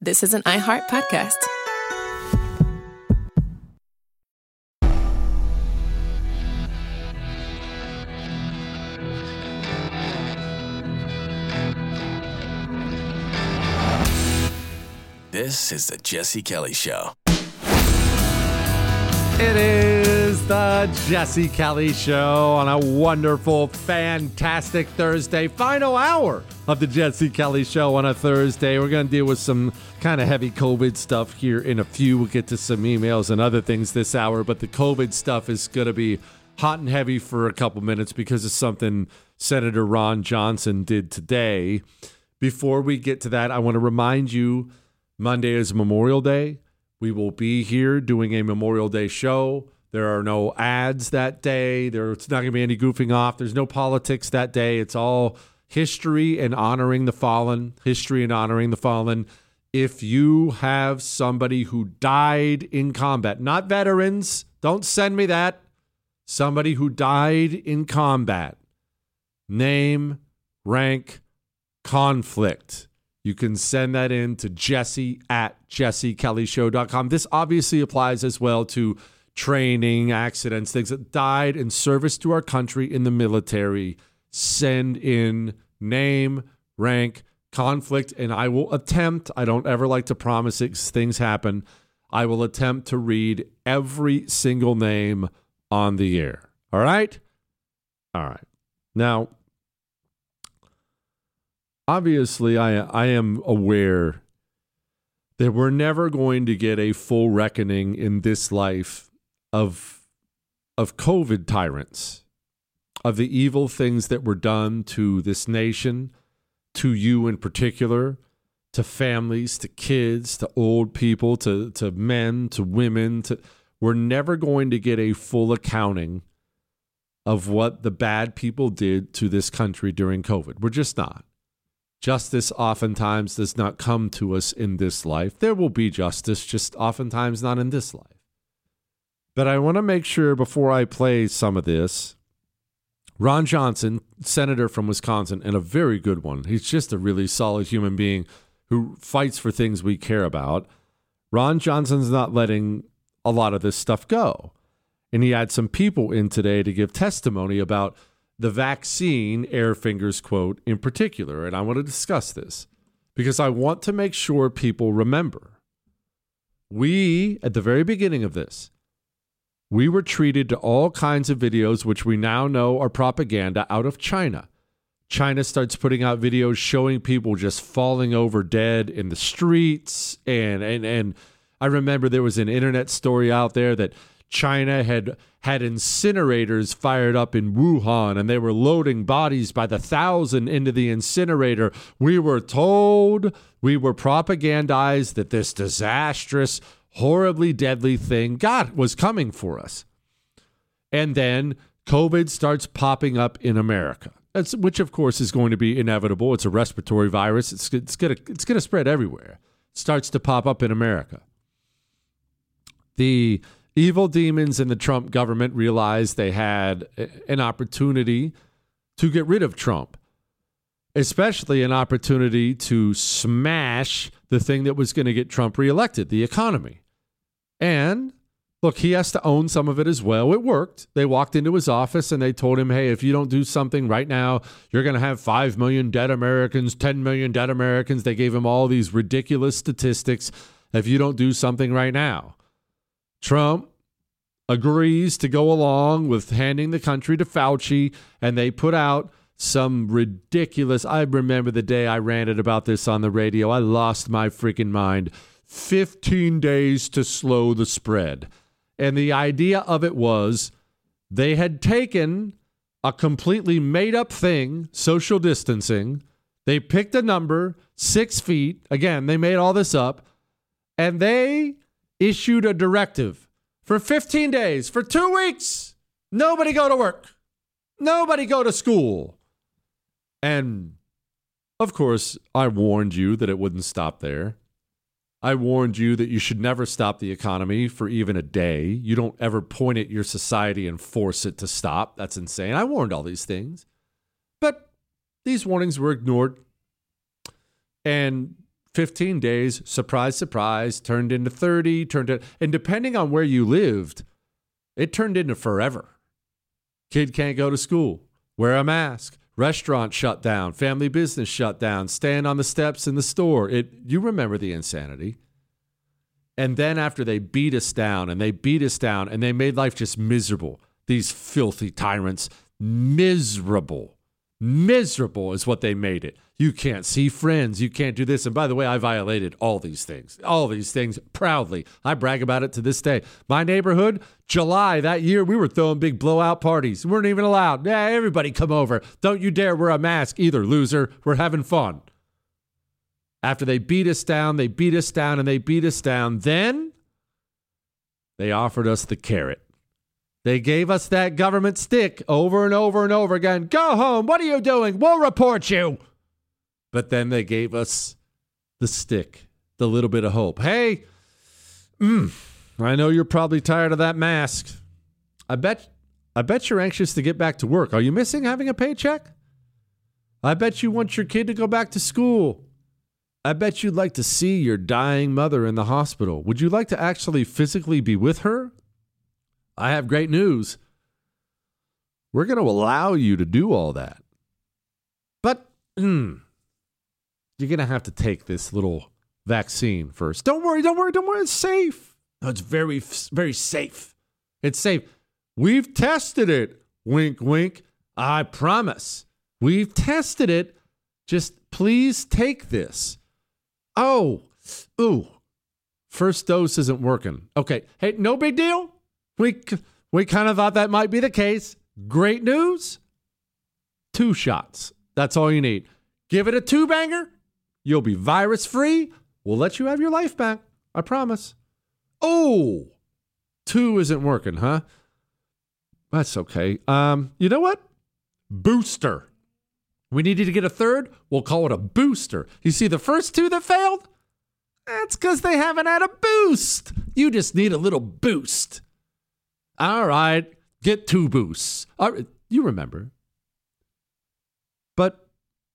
This is an iHeart podcast. This is the Jesse Kelly Show. It is the Jesse Kelly Show on a wonderful, fantastic Thursday. Final hour of the Jesse Kelly Show on a Thursday. We're going to deal with some kind of heavy COVID stuff here in a few. We'll get to some emails and other things this hour, but the COVID stuff is going to be hot and heavy for a couple minutes because of something Senator Ron Johnson did today. Before we get to that, I want to remind you, Monday is Memorial Day. We will be here doing a Memorial Day show. There are no ads that day. There's not going to be any goofing off. There's no politics that day. It's all history and honoring the fallen. History and honoring the fallen. If you have somebody who died in combat, not veterans, don't send me that. Somebody who died in combat. Name, rank, conflict. You can send that in to jesse@jessekellyshow.com. This obviously applies as well to training, accidents, things that died in service to our country in the military. Send in name, rank, conflict, and I will attempt, I don't ever like to promise it 'cause things happen, I will attempt to read every single name on the air. All right? All right. Now, obviously, I am aware that we're never going to get a full reckoning in this life of COVID tyrants, of the evil things that were done to this nation, to you in particular, to families, to kids, to old people, to men, to women. We're never going to get a full accounting of what the bad people did to this country during COVID. We're just not. Justice oftentimes does not come to us in this life. There will be justice, just oftentimes not in this life. But I want to make sure before I play some of this, Ron Johnson, senator from Wisconsin, and a very good one. He's just a really solid human being who fights for things we care about. Ron Johnson's not letting a lot of this stuff go. And he had some people in today to give testimony about the vaccine, air fingers quote, in particular. And I want to discuss this because I want to make sure people remember. We, at the very beginning of this, we were treated to all kinds of videos, which we now know are propaganda out of China. China starts putting out videos showing people just falling over dead in the streets. And I remember there was an internet story out there that China had incinerators fired up in Wuhan, and they were loading bodies by the thousand into the incinerator. We were told, we were propagandized that this disastrous, horribly deadly thing, God, was coming for us. And then COVID starts popping up in America, which of course is going to be inevitable. It's a respiratory virus. It's going to spread everywhere. It starts to pop up in America. The evil demons in the Trump government realized they had an opportunity to get rid of Trump, especially an opportunity to smash the thing that was going to get Trump reelected, the economy. And look, he has to own some of it as well. It worked. They walked into his office and they told him, hey, if you don't do something right now, you're going to have 5 million dead Americans, 10 million dead Americans. They gave him all these ridiculous statistics if you don't do something right now. Trump agrees to go along with handing the country to Fauci, and they put out some ridiculous, I remember the day I ranted about this on the radio. I lost my freaking mind. 15 days to slow the spread. And the idea of it was they had taken a completely made up thing, social distancing. They picked a number, 6 feet. Again, they made all this up. And they issued a directive for 15 days, for 2 weeks. Nobody go to work. Nobody go to school. And of course, I warned you that it wouldn't stop there. I warned you that you should never stop the economy for even a day. You don't ever point at your society and force it to stop. That's insane. I warned all these things. But these warnings were ignored. And 15 days, surprise, surprise, turned into 30, and depending on where you lived, it turned into forever. Kid can't go to school, wear a mask, restaurant shut down, family business shut down, stand on the steps in the store. You remember the insanity. And then after they beat us down and they made life just miserable, these filthy tyrants, miserable is what they made it. You can't see friends. You can't do this. And by the way, I violated all these things proudly. I brag about it to this day. My neighborhood, July that year, we were throwing big blowout parties. We weren't even allowed. Yeah, everybody come over. Don't you dare wear a mask either, loser. We're having fun. After they beat us down, then they offered us the carrot. They gave us that government stick over and over and over again. Go home. What are you doing? We'll report you. But then they gave us the stick, the little bit of hope. Hey, I know you're probably tired of that mask. I bet you're anxious to get back to work. Are you missing having a paycheck? I bet you want your kid to go back to school. I bet you'd like to see your dying mother in the hospital. Would you like to actually physically be with her? I have great news. We're going to allow you to do all that. But you're going to have to take this little vaccine first. Don't worry. It's safe. No, it's very, very safe. It's safe. We've tested it. Wink, wink. I promise. We've tested it. Just please take this. First dose isn't working. Okay. Hey, no big deal. We kind of thought that might be the case. Great news. 2 shots. That's all you need. Give it a 2-banger. You'll be virus-free. We'll let you have your life back. I promise. 2 isn't working, huh? That's okay. You know what? Booster. We needed to get a 3rd. We'll call it a booster. You see the first 2 that failed? That's because they haven't had a boost. You just need a little boost. All right, get 2 boosts. All right, you remember. But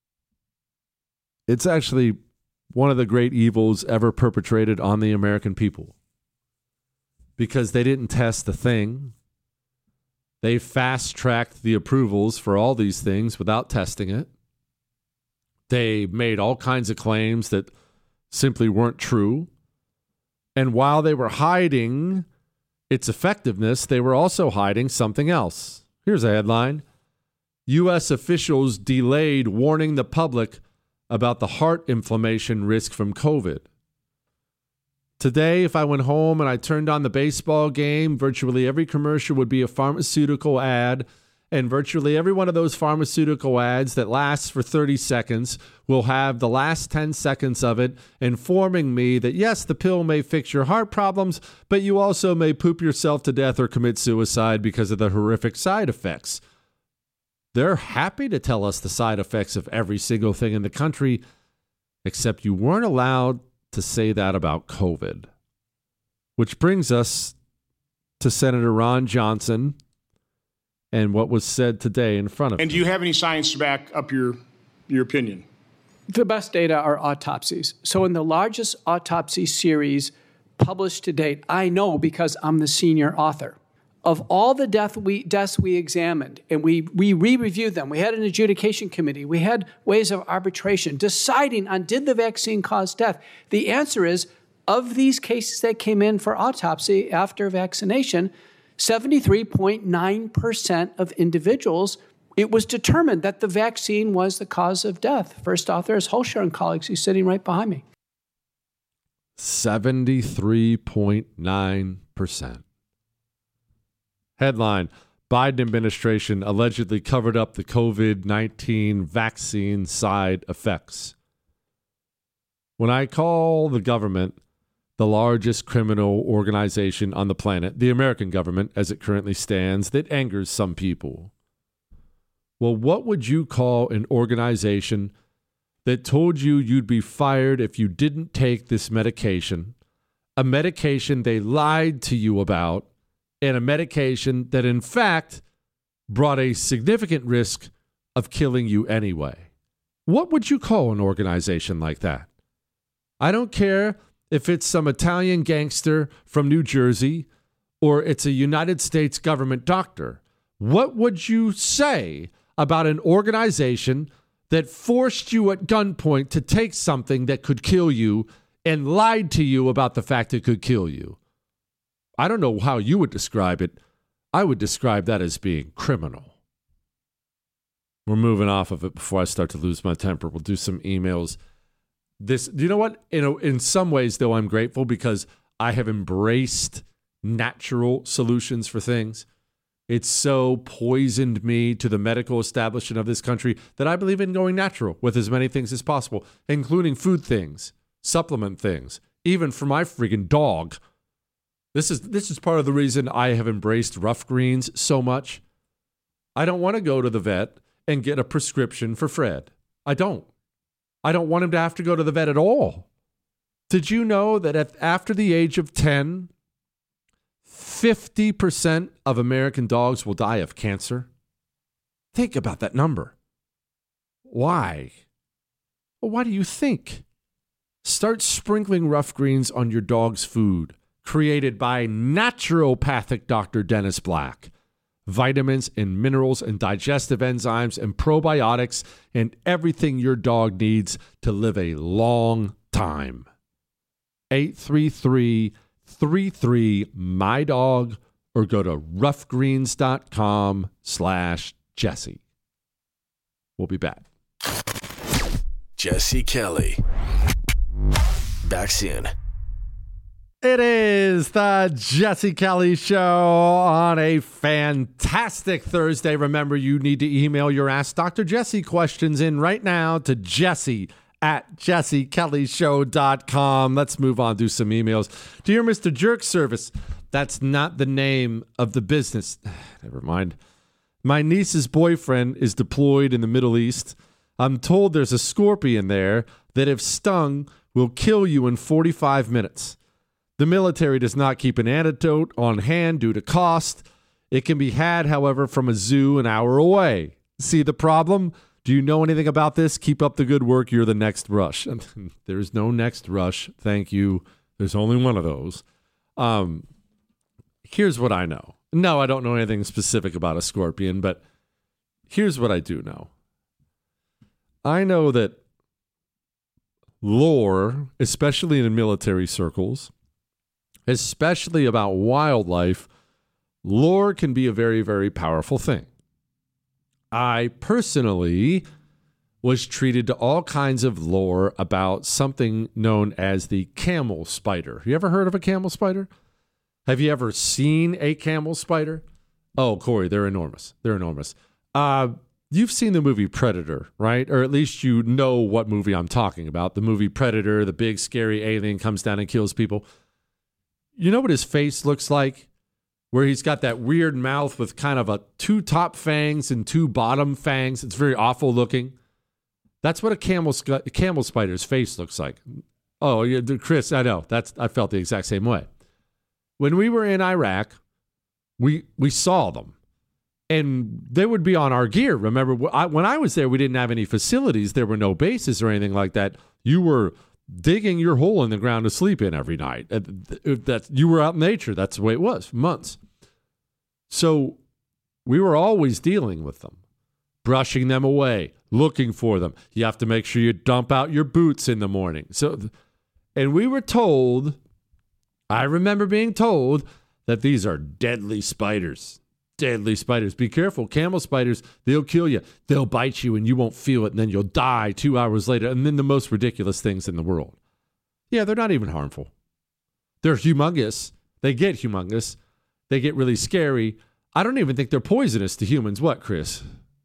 it's actually one of the great evils ever perpetrated on the American people. Because they didn't test the thing. They fast-tracked the approvals for all these things without testing it. They made all kinds of claims that simply weren't true. And while they were hiding its effectiveness, they were also hiding something else. Here's a headline. U.S. officials delayed warning the public about the heart inflammation risk from COVID. Today, if I went home and I turned on the baseball game, virtually every commercial would be a pharmaceutical ad, and virtually every one of those pharmaceutical ads that lasts for 30 seconds will have the last 10 seconds of it informing me that, yes, the pill may fix your heart problems, but you also may poop yourself to death or commit suicide because of the horrific side effects. They're happy to tell us the side effects of every single thing in the country, except you weren't allowed to say that about COVID. Which brings us to Senator Ron Johnson and what was said today in front of him. And do you have any science to back up your opinion? The best data are autopsies. So in the largest autopsy series published to date, I know because I'm the senior author, of all the deaths we examined, and we re-reviewed them. We had an adjudication committee. We had ways of arbitration deciding on did the vaccine cause death. The answer is, of these cases that came in for autopsy after vaccination, 73.9% of individuals, it was determined that the vaccine was the cause of death. First author is Holscher and colleagues, who's sitting right behind me. 73.9%. Headline, Biden administration allegedly covered up the COVID-19 vaccine side effects. When I call the government the largest criminal organization on the planet, the American government as it currently stands, that angers some people. Well, what would you call an organization that told you you'd be fired if you didn't take this medication, a medication they lied to you about, and a medication that, in fact, brought a significant risk of killing you anyway? What would you call an organization like that? I don't care if it's some Italian gangster from New Jersey or it's a United States government doctor. What would you say about an organization that forced you at gunpoint to take something that could kill you and lied to you about the fact it could kill you? I don't know how you would describe it. I would describe that as being criminal. We're moving off of it before I start to lose my temper. We'll do some emails. You know what? In some ways, though, I'm grateful because I have embraced natural solutions for things. It's so poisoned me to the medical establishment of this country that I believe in going natural with as many things as possible, including food things, supplement things, even for my freaking dog. This is part of the reason I have embraced Rough Greens so much. I don't want to go to the vet and get a prescription for Fred. I don't want him to have to go to the vet at all. Did you know that after the age of 10, 50% of American dogs will die of cancer? Think about that number. Why? Well, why do you think? Start sprinkling Rough Greens on your dog's food, created by naturopathic Dr. Dennis Black. Vitamins and minerals and digestive enzymes and probiotics and everything your dog needs to live a long time. 833-33-MY-DOG or go to roughgreens.com/Jesse. We'll be back. Jesse Kelly. Back soon. It is the Jesse Kelly Show on a fantastic Thursday. Remember, you need to email your Ask Dr. Jesse questions in right now to jesse@jessekellyshow.com. Let's move on, do some emails. Dear Mr. Jerk Service, that's not the name of the business. Never mind. My niece's boyfriend is deployed in the Middle East. I'm told there's a scorpion there that if stung will kill you in 45 minutes. The military does not keep an antidote on hand due to cost. It can be had, however, from a zoo an hour away. See the problem? Do you know anything about this? Keep up the good work. You're the next Rush. There's no next Rush. Thank you. There's only one of those. Here's what I know. No, I don't know anything specific about a scorpion, but here's what I do know. I know that lore, especially in military circles, especially about wildlife, lore can be a very, very powerful thing. I personally was treated to all kinds of lore about something known as the camel spider. You ever heard of a camel spider? Have you ever seen a camel spider? Oh, Corey, they're enormous. They're enormous. You've seen the movie Predator, right? Or at least you know what movie I'm talking about. The movie Predator, the big scary alien comes down and kills people. You know what his face looks like? Where he's got that weird mouth with kind of 2 top fangs and 2 bottom fangs. It's very awful looking. That's what a camel spider's face looks like. Oh, yeah, Chris, I know. I felt the exact same way. When we were in Iraq, we saw them. And they would be on our gear. Remember, when I was there, we didn't have any facilities. There were no bases or anything like that. You were digging your hole in the ground to sleep in every night. You were out in nature. That's the way it was for months. So we were always dealing with them, brushing them away, looking for them. You have to make sure you dump out your boots in the morning. And we were told, I remember being told that these are deadly spiders. Deadly spiders. Be careful. Camel spiders, they'll kill you. They'll bite you and you won't feel it, and then you'll die 2 hours later. And then the most ridiculous things in the world. Yeah, they're not even harmful. They're humongous. They get humongous. They get really scary. I don't even think they're poisonous to humans. What, Chris?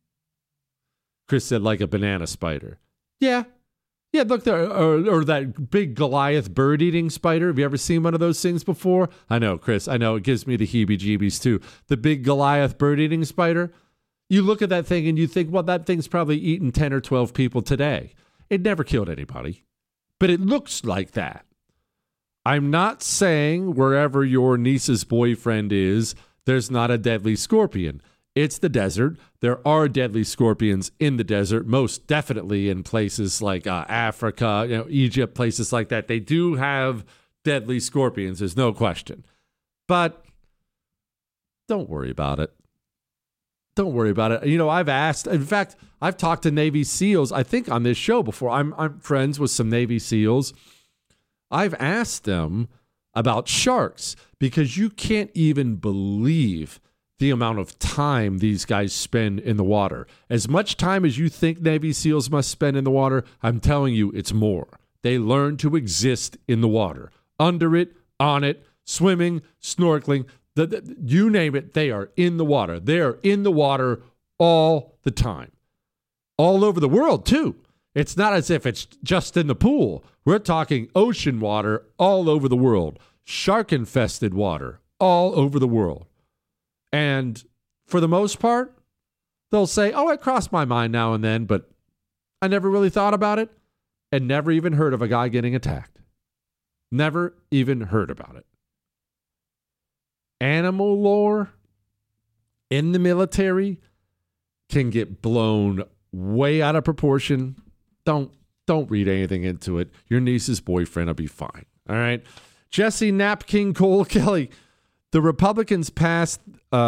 Chris said like a banana spider. Yeah. Yeah, look there, or that big Goliath bird-eating spider. Have you ever seen one of those things before? I know, Chris. I know. It gives me the heebie-jeebies, too. The big Goliath bird-eating spider. You look at that thing and you think, well, that thing's probably eaten 10 or 12 people today. It never killed anybody. But it looks like that. I'm not saying wherever your niece's boyfriend is, there's not a deadly scorpion. It's the desert. There are deadly scorpions in the desert, most definitely in places like Africa, Egypt, places like that. They do have deadly scorpions, there's no question. But don't worry about it. Don't worry about it. I've asked, in fact, I've talked to Navy SEALs, I think on this show before. I'm friends with some Navy SEALs. I've asked them about sharks because you can't even believe the amount of time these guys spend in the water. As much time as you think Navy SEALs must spend in the water, I'm telling you, it's more. They learn to exist in the water, under it, on it, swimming, snorkeling, you name it, they are in the water. They are in the water all the time. All over the world, too. It's not as if it's just in the pool. We're talking ocean water all over the world. Shark-infested water all over the world. And for the most part, they'll say, it crossed my mind now and then, but I never really thought about it and never even heard of a guy getting attacked. Never even heard about it. Animal lore in the military can get blown way out of proportion. Don't read anything into it. Your niece's boyfriend will be fine. All right. Jesse Napkin Cole Kelly. The Republicans passing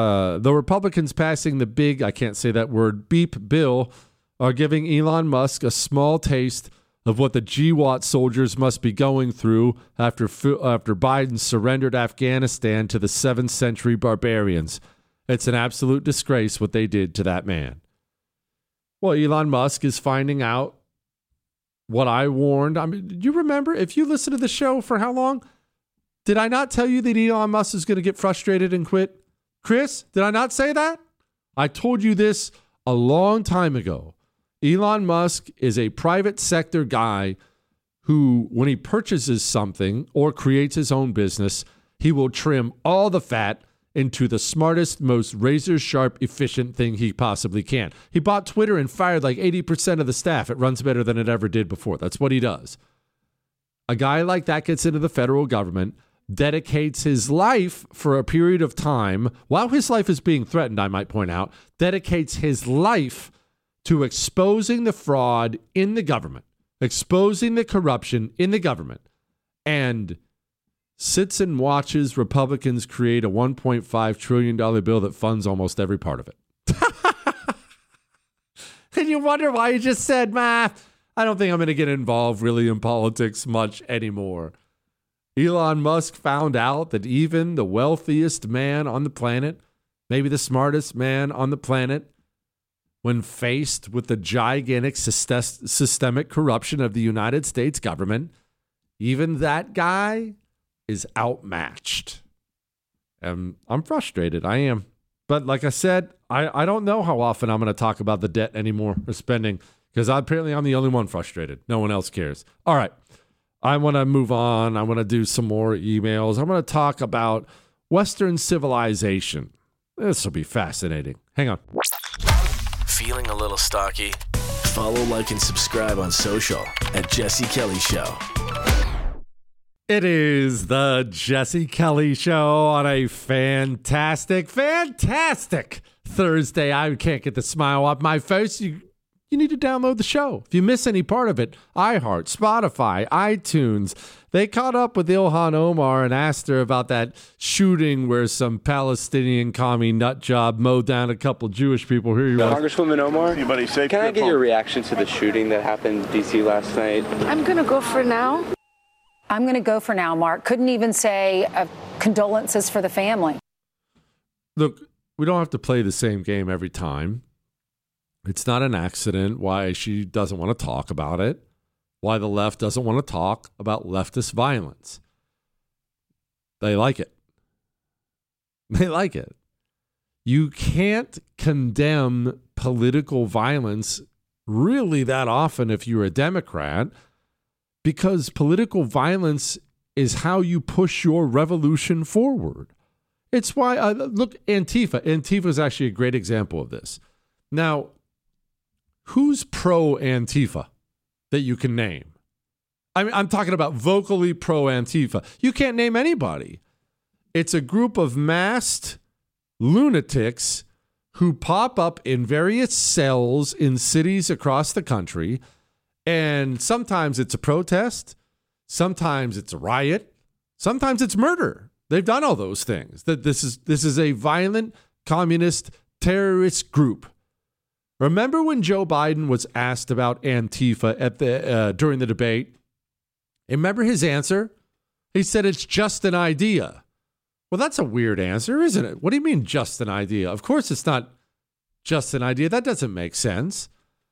the big, I can't say that word, beep bill are giving Elon Musk a small taste of what the GWAT soldiers must be going through after Biden surrendered Afghanistan to the 7th century barbarians. It's an absolute disgrace what they did to that man. Well, Elon Musk is finding out what I warned. I mean, do you remember, if you listen to the show for how long? Did I not tell you that Elon Musk is going to get frustrated and quit? Chris, did I not say that? I told you this a long time ago. Elon Musk is a private sector guy who, when he purchases something or creates his own business, he will trim all the fat into the smartest, most razor-sharp, efficient thing he possibly can. He bought Twitter and fired like 80% of the staff. It runs better than it ever did before. That's what he does. A guy like that gets into the federal government, dedicates his life for a period of time, while his life is being threatened, I might point out, dedicates his life to exposing the fraud in the government, exposing the corruption in the government, and sits and watches Republicans create a $1.5 trillion bill that funds almost every part of it. And you wonder why he just said, I don't think I'm going to get involved really in politics much anymore. Elon Musk found out that even the wealthiest man on the planet, maybe the smartest man on the planet, when faced with the gigantic systemic corruption of the United States government, even that guy is outmatched. And I'm frustrated. I am. But like I said, I don't know how often I'm going to talk about the debt anymore or spending, because apparently I'm the only one frustrated. No one else cares. All right. I want to move on. I want to do some more emails. I want to talk about Western civilization. This will be fascinating. Hang on. Feeling a little stocky? Follow, like, and subscribe on social at Jesse Kelly Show. It is the Jesse Kelly Show on a fantastic Thursday. I can't get the smile off my face. You need to download the show. If you miss any part of it, iHeart, Spotify, iTunes. They caught up with Ilhan Omar and asked her about that shooting where some Palestinian commie nut job mowed down a couple Jewish people. Here you go. Congresswoman Omar, Anybody safe? can I get your reaction to the shooting that happened in D.C. last night? I'm going to go for now. I'm going to go for now, Mark. Couldn't even say condolences for the family. Look, we don't have to play the same game every time. It's not an accident why she doesn't want to talk about it, why the left doesn't want to talk about leftist violence. They like it. They like it. You can't condemn political violence really that often if you're a Democrat, because political violence is how you push your revolution forward. It's why, look, Antifa. Antifa is actually a great example of this. Now, who's pro-Antifa that you can name? I mean, I'm talking about vocally pro-Antifa. You can't name anybody. It's a group of masked lunatics who pop up in various cells in cities across the country. And sometimes it's a protest. Sometimes it's a riot. Sometimes it's murder. They've done all those things. That this is a violent communist terrorist group. Remember when Joe Biden was asked about Antifa at during the debate? And remember his answer? He said it's just an idea. Well, that's a weird answer, isn't it? What do you mean just an idea? Of course it's not just an idea. That doesn't make sense.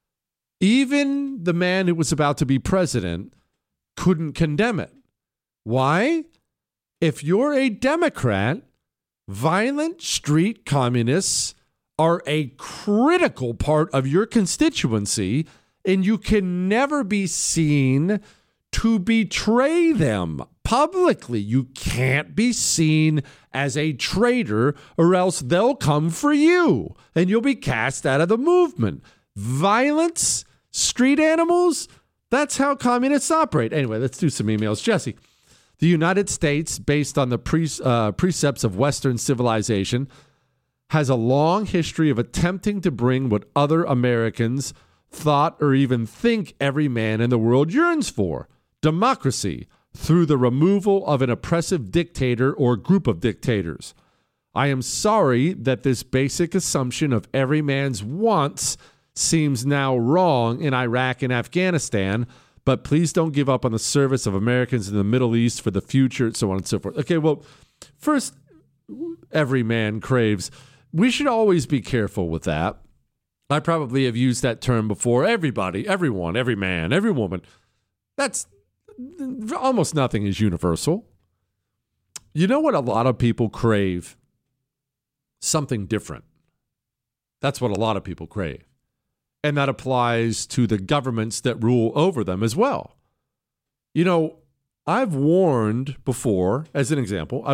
Even the man who was about to be president couldn't condemn it. Why? If you're a Democrat, violent street communists are a critical part of your constituency, and you can never be seen to betray them publicly. You can't be seen as a traitor, or else they'll come for you and you'll be cast out of the movement. Violence, street animals, that's how communists operate. Anyway, let's do some emails. Jesse, the United States, based on the precepts of Western civilization, has a long history of attempting to bring what other Americans thought or even think every man in the world yearns for: democracy, through the removal of an oppressive dictator or group of dictators. I am sorry that this basic assumption of every man's wants seems now wrong in Iraq and Afghanistan, but please don't give up on the service of Americans in the Middle East for the future, so on and so forth. Okay, well, first, every man craves. We should always be careful with that. I probably have used that term before. Everybody, everyone, every man, every woman. That's almost nothing is universal. You know what a lot of people crave? Something different. That's what a lot of people crave. And that applies to the governments that rule over them as well. You know, I've warned before, as an example,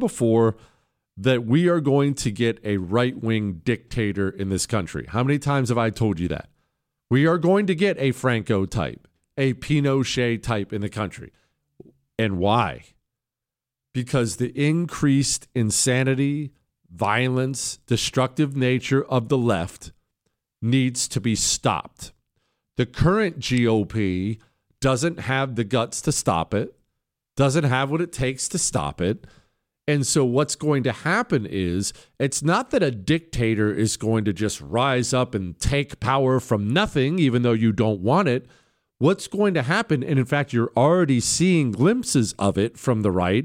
that we are going to get a right-wing dictator in this country. How many times have I told you that? We are going to get a Franco type, a Pinochet type in the country. And why? Because the increased insanity, violence, destructive nature of the left needs to be stopped. The current GOP doesn't have the guts to stop it, doesn't have what it takes to stop it. And so what's going to happen is, it's not that a dictator is going to just rise up and take power from nothing, even though you don't want it. What's going to happen, and in fact, you're already seeing glimpses of it from the right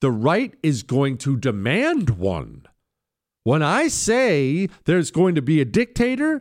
is going to demand one. When I say there's going to be a dictator,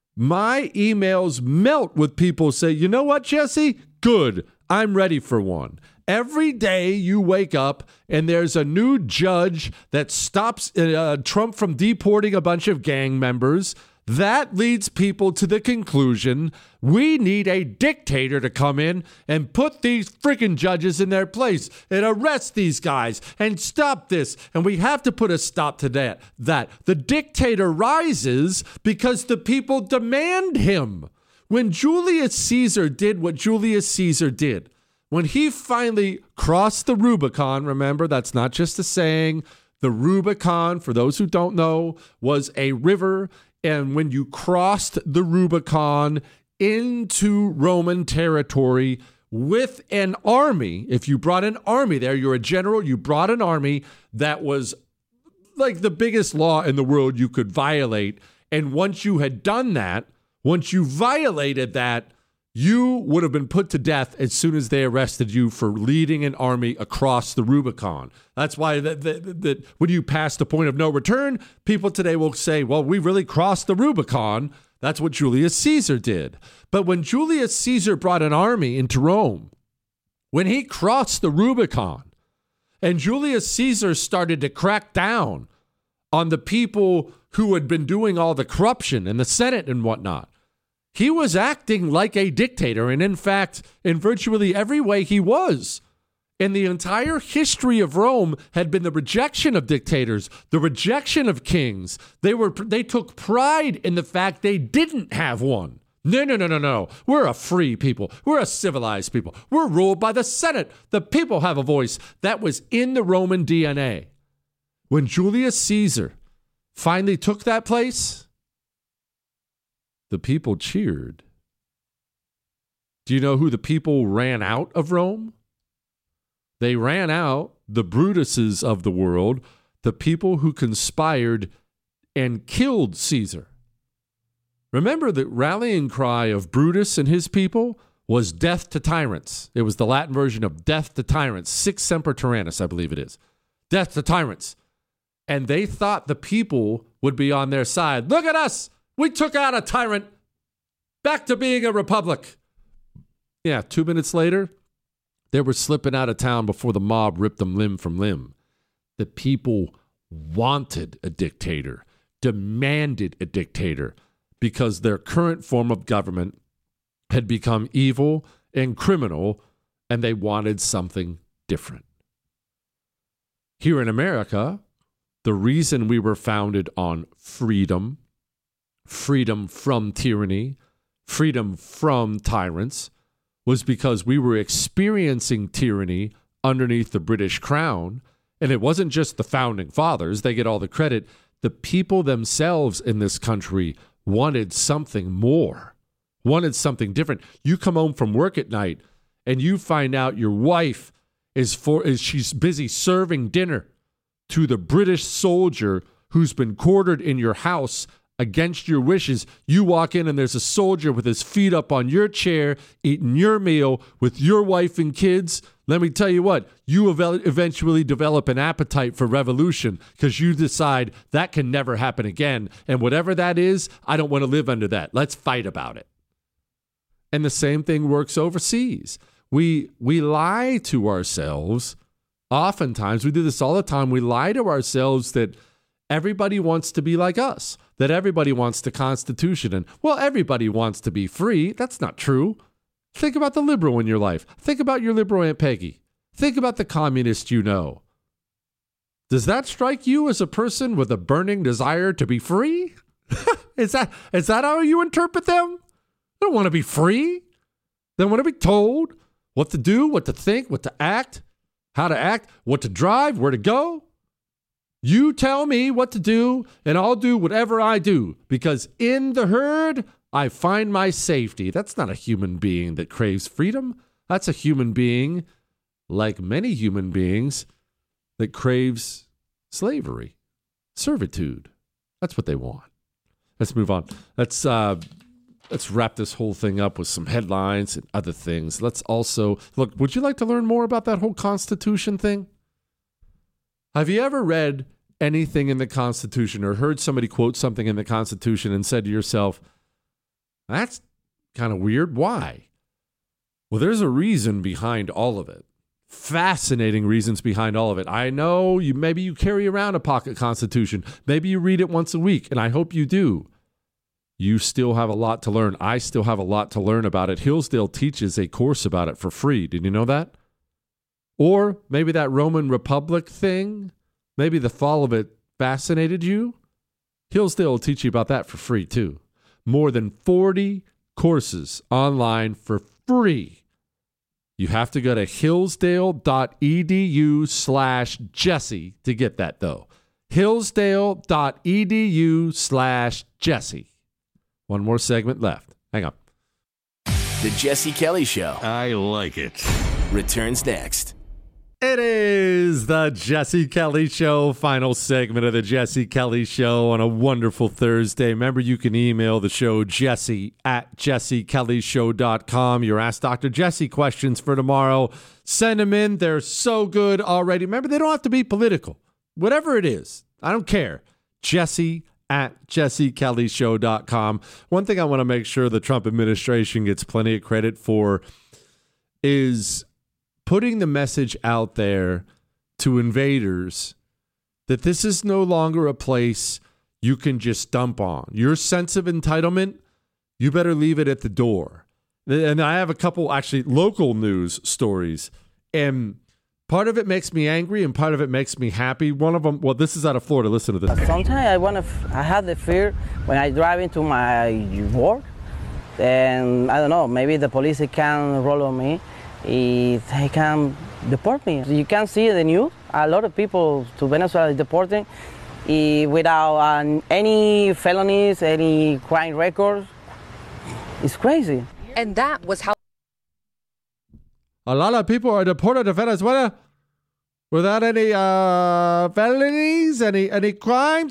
my emails melt with people say, you know what, Jesse? Good. I'm ready for one. Every day you wake up and there's a new judge that stops Trump from deporting a bunch of gang members. That leads people to the conclusion we need a dictator to come in and put these freaking judges in their place and arrest these guys and stop this. And we have to put a stop to that. The dictator rises because the people demand him. When Julius Caesar did what Julius Caesar did, when he finally crossed the Rubicon, remember, that's not just a saying. The Rubicon, for those who don't know, was a river. And when you crossed the Rubicon into Roman territory with an army, if you brought an army there, you're a general, you brought an army, that was like the biggest law in the world you could violate. And once you had done that, once you violated that, you would have been put to death as soon as they arrested you for leading an army across the Rubicon. That's why that when you pass the point of no return, people today will say, well, we really crossed the Rubicon. That's what Julius Caesar did. But when Julius Caesar brought an army into Rome, when he crossed the Rubicon, and Julius Caesar started to crack down on the people who had been doing all the corruption in the Senate and whatnot, he was acting like a dictator, and in fact, in virtually every way he was. And the entire history of Rome had been the rejection of dictators, the rejection of kings. They took pride in the fact they didn't have one. No. We're a free people. We're a civilized people. We're ruled by the Senate. The people have a voice. That was in the Roman DNA. When Julius Caesar finally took that place, the people cheered. Do you know who the people ran out of Rome? They ran out the Brutuses of the world, the people who conspired and killed Caesar. Remember, the rallying cry of Brutus and his people was death to tyrants. It was the Latin version of death to tyrants. Sic semper tyrannis, I believe it is. Death to tyrants. And they thought the people would be on their side. Look at us. We took out a tyrant. Back to being a republic. Yeah, 2 minutes later, they were slipping out of town before the mob ripped them limb from limb. The people wanted a dictator, demanded a dictator, because their current form of government had become evil and criminal, and they wanted something different. Here in America, the reason we were founded on freedom, freedom from tyranny, freedom from tyrants, was because we were experiencing tyranny underneath the British Crown. And it wasn't just the founding fathers, they get all the credit. The people themselves in this country wanted something more, wanted something different. You come home from work at night and you find out your wife she's busy serving dinner to the British soldier who's been quartered in your house against your wishes. You walk in and there's a soldier with his feet up on your chair, eating your meal with your wife and kids. Let me tell you what, you eventually develop an appetite for revolution because you decide that can never happen again. And whatever that is, I don't want to live under that. Let's fight about it. And the same thing works overseas. We lie to ourselves. Oftentimes, we do this all the time. We lie to ourselves that everybody wants to be like us, that everybody wants the Constitution, and, well, everybody wants to be free. That's not true. Think about the liberal in your life. Think about your liberal Aunt Peggy. Think about the communist you know. Does that strike you as a person with a burning desire to be free? Is that how you interpret them? They don't want to be free. They want to be told what to do, what to think, what to act, how to act, what to drive, where to go. You tell me what to do, and I'll do whatever I do, because in the herd, I find my safety. That's not a human being that craves freedom. That's a human being, like many human beings, that craves slavery, servitude. That's what they want. Let's move on. Let's wrap this whole thing up with some headlines and other things. Let's also, look, would you like to learn more about that whole Constitution thing? Have you ever read anything in the Constitution or heard somebody quote something in the Constitution and said to yourself, that's kind of weird? Why? Well, there's a reason behind all of it. Fascinating reasons behind all of it. I know maybe you carry around a pocket Constitution. Maybe you read it once a week, and I hope you do. You still have a lot to learn. I still have a lot to learn about it. Hillsdale teaches a course about it for free. Did you know that? Or maybe that Roman Republic thing, maybe the fall of it fascinated you. Hillsdale will teach you about that for free too. More than 40 courses online for free. You have to go to hillsdale.edu/Jesse to get that though. hillsdale.edu/Jesse. One more segment left. Hang on. The Jesse Kelly Show I like it. returns next. It is the Jesse Kelly Show, final segment of the Jesse Kelly Show on a wonderful Thursday. Remember, you can email the show, jesse@jessekellyshow.com. Your Ask Dr. Jesse questions for tomorrow. Send them in. They're so good already. Remember, they don't have to be political. Whatever it is, I don't care. Jesse@jessekellyshow.com. One thing I want to make sure the Trump administration gets plenty of credit for is putting the message out there to invaders that this is no longer a place you can just dump on. Your sense of entitlement, you better leave it at the door. And I have a couple actually local news stories, and part of it makes me angry and part of it makes me happy. One of them, well, this is out of Florida. Listen to this. Sometimes I have the fear when I drive into my work, and I don't know, maybe the police can roll on me. If they can deport me. You can see the news. A lot of people to Venezuela is deporting without any felonies, any crime records. It's crazy. And that was how A lot of people are deported to Venezuela without any felonies, any crimes.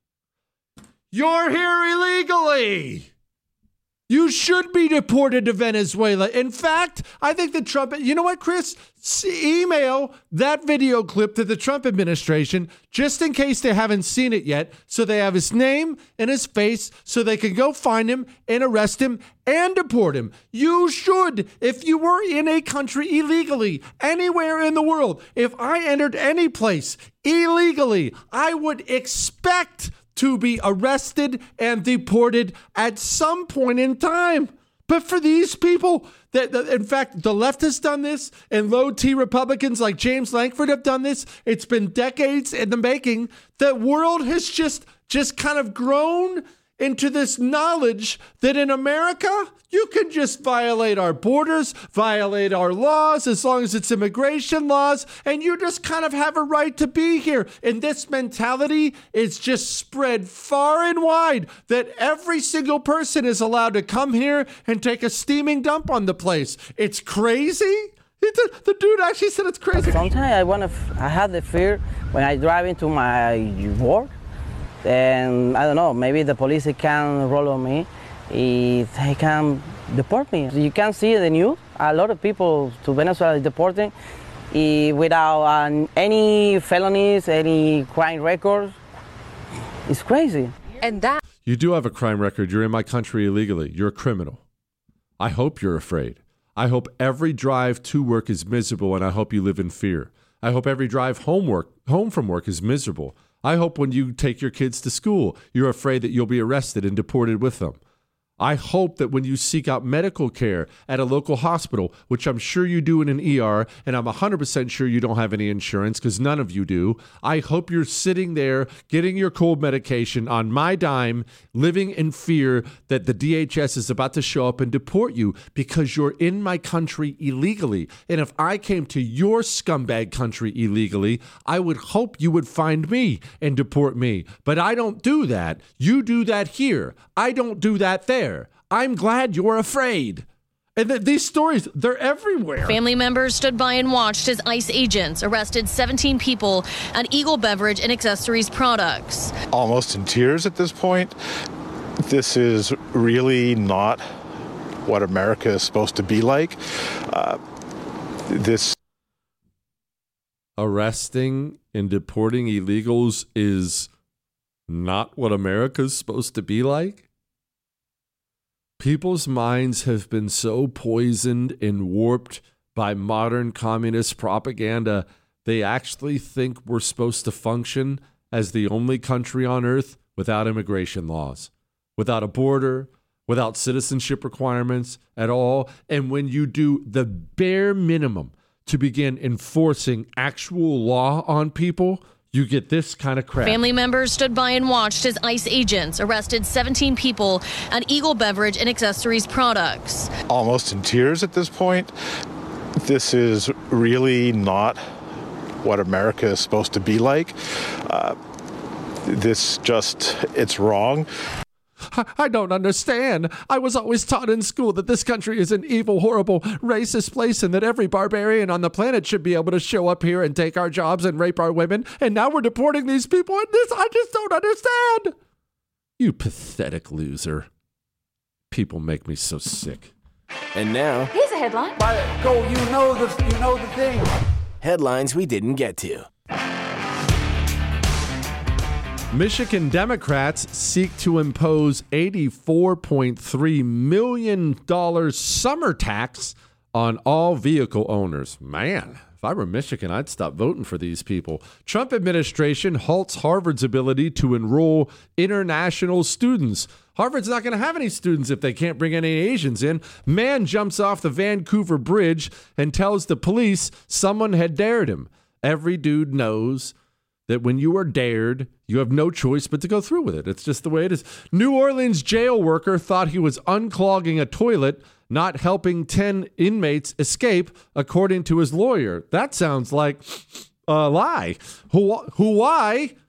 You're here illegally. You should be deported to Venezuela. In fact, I think the Trump, you know what, Chris? Email that video clip to the Trump administration just in case they haven't seen it yet, so they have his name and his face so they can go find him and arrest him and deport him. You should. If you were in a country illegally, anywhere in the world, if I entered any place illegally, I would expect to be arrested and deported at some point in time. But for these people, in fact, the left has done this, and low-T Republicans like James Lankford have done this. It's been decades in the making. The world has just kind of grown into this knowledge that in America, you can just violate our borders, violate our laws, as long as it's immigration laws, and you just kind of have a right to be here. And this mentality is just spread far and wide, that every single person is allowed to come here and take a steaming dump on the place. It's crazy. The dude actually said it's crazy. Sometimes I have the fear when I drive into my work. And I don't know, maybe the police can roll on me if they can deport me. You can see the news, a lot of people to Venezuela is deporting without any felonies, any crime records. It's crazy. and that You do have a crime record. You're in my country illegally. You're a criminal. I hope you're afraid. I hope every drive to work is miserable, and I hope you live in fear. I hope every drive home from work is miserable. I hope when you take your kids to school, you're afraid that you'll be arrested and deported with them. I hope that when you seek out medical care at a local hospital, which I'm sure you do in an ER, and I'm 100% sure you don't have any insurance because none of you do, I hope you're sitting there getting your cold medication on my dime, living in fear that the DHS is about to show up and deport you because you're in my country illegally. And if I came to your scumbag country illegally, I would hope you would find me and deport me. But I don't do that. You do that here. I don't do that there. I'm glad you're afraid. And these stories, they're everywhere. Family members stood by and watched as ICE agents arrested 17 people at Eagle Beverage and Accessories Products. Almost in tears at this point. This is really not what America is supposed to be like. Arresting and deporting illegals is not what America's supposed to be like? People's minds have been so poisoned and warped by modern communist propaganda, they actually think we're supposed to function as the only country on earth without immigration laws, without a border, without citizenship requirements at all. And when you do the bare minimum to begin enforcing actual law on people, you get this kind of crap. Family members stood by and watched as ICE agents arrested 17 people at Eagle Beverage and Accessories Products. Almost in tears at this point. This is really not what America is supposed to be like. It's wrong. I don't understand. I was always taught in school that this country is an evil, horrible, racist place and that every barbarian on the planet should be able to show up here and take our jobs and rape our women. And now we're deporting these people. And I just don't understand. You pathetic loser. People make me so sick. And now, here's a headline. Go, you know the thing. Headlines we didn't get to. Michigan Democrats seek to impose $84.3 million summer tax on all vehicle owners. Man, if I were Michigan, I'd stop voting for these people. Trump administration halts Harvard's ability to enroll international students. Harvard's not going to have any students if they can't bring any Asians in. Man jumps off the Vancouver Bridge and tells the police someone had dared him. Every dude knows that when you are dared, you have no choice but to go through with it. It's just the way it is. New Orleans jail worker thought he was unclogging a toilet, not helping 10 inmates escape, according to his lawyer. That sounds like a lie. Hawaii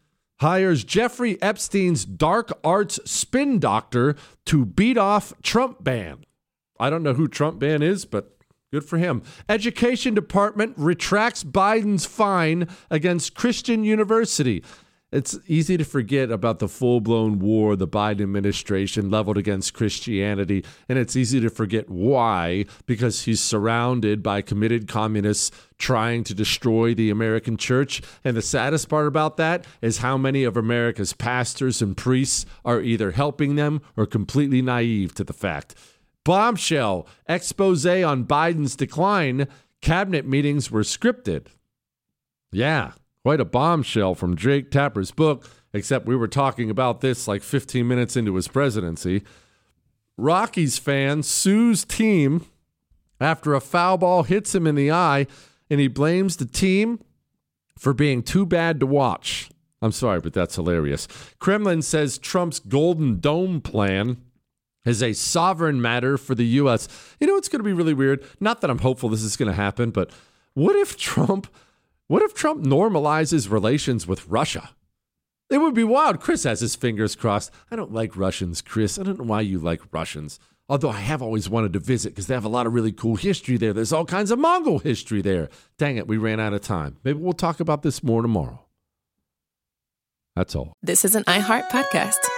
hires Jeffrey Epstein's dark arts spin doctor to beat off Trump ban. I don't know who Trump ban is, but good for him. Education Department retracts Biden's fine against Christian University. It's easy to forget about the full-blown war the Biden administration leveled against Christianity, and it's easy to forget why, because he's surrounded by committed communists trying to destroy the American church. And the saddest part about that is how many of America's pastors and priests are either helping them or completely naive to the fact. Bombshell, expose on Biden's decline, cabinet meetings were scripted. Yeah. Quite a bombshell from Jake Tapper's book, except we were talking about this like 15 minutes into his presidency. Rockies fan sues team after a foul ball hits him in the eye, and he blames the team for being too bad to watch. I'm sorry, but that's hilarious. Kremlin says Trump's Golden Dome plan is a sovereign matter for the U.S. You know, it's going to be really weird. Not that I'm hopeful this is going to happen, but what if Trump normalizes relations with Russia? It would be wild. Chris has his fingers crossed. I don't like Russians, Chris. I don't know why you like Russians. Although I have always wanted to visit because they have a lot of really cool history there. There's all kinds of Mongol history there. Dang it, we ran out of time. Maybe we'll talk about this more tomorrow. That's all. This is an iHeart podcast.